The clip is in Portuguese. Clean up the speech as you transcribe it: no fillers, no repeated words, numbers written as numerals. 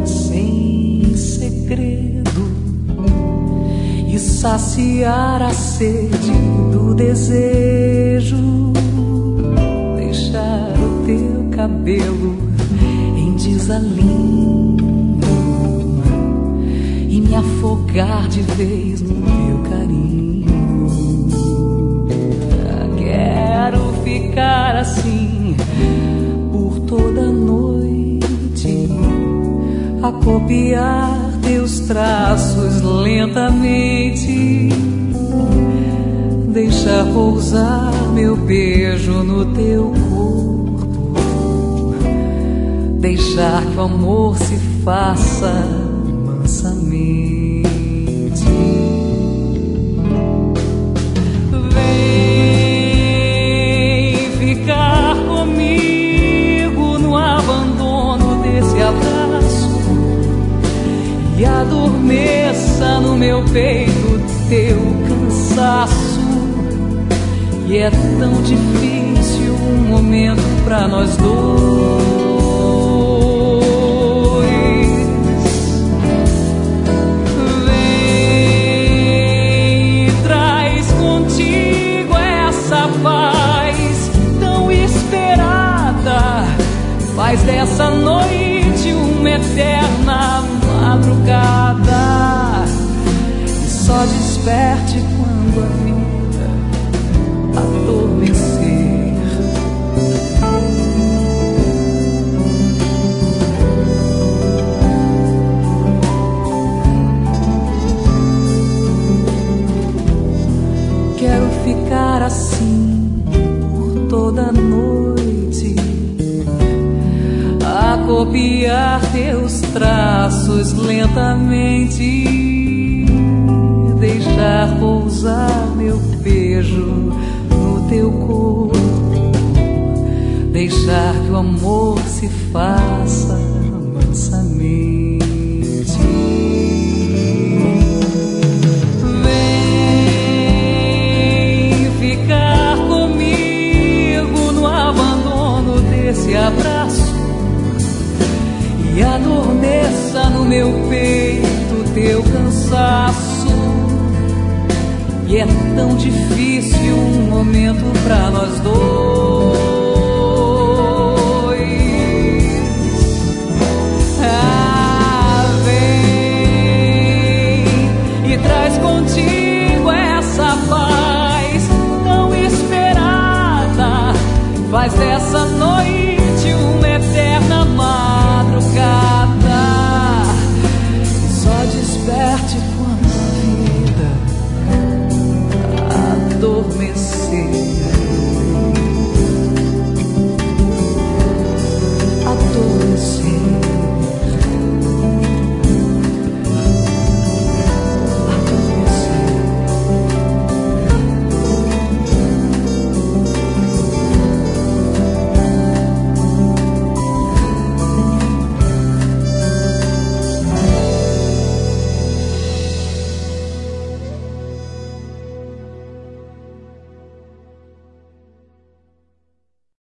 sem segredo e saciar a sede do desejo, deixar o teu cabelo em desalinho e me afogar de vez no teu carinho. Quero ficar assim por toda noite, a copiar teus traços lentamente, deixar pousar meu beijo no teu corpo, deixar que o amor se faça mansamente. Vem ficar comigo no abandono desse abraço e adormeça no meu peito teu cansaço. E é tão difícil um momento pra nós dois. Vem e traz contigo essa paz tão esperada. Faz dessa noite uma eterna madrugada e só desperte quando a vida adormecer. Quero ficar assim por toda noite, a copiar teus traços lentamente, deixar pousar meu beijo no teu corpo, deixar que o amor se faça mansamente. Vem ficar comigo no abandono desse abraço e adormeça no meu peito teu cansaço. E é tão difícil um momento pra nós dois.